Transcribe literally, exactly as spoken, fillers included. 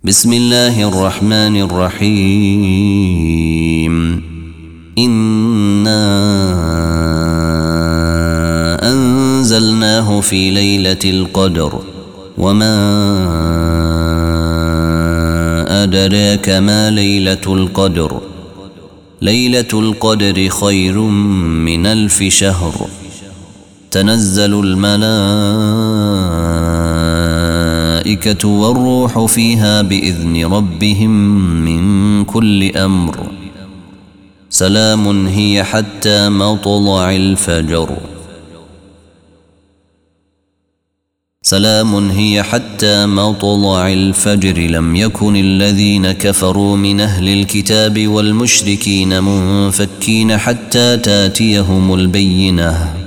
بسم الله الرحمن الرحيم. إنا أنزلناه في ليلة القدر وما أدراك ما ليلة القدر. ليلة القدر خير من ألف شهر. تنزل الملائكة والروح فيها بإذن ربهم من كل أمر. سلام هي حتى مطلع الفجر. سلام هي حتى مطلع الفجر. لم يكن الذين كفروا من أهل الكتاب والمشركين منفكين حتى تاتيهم البينة.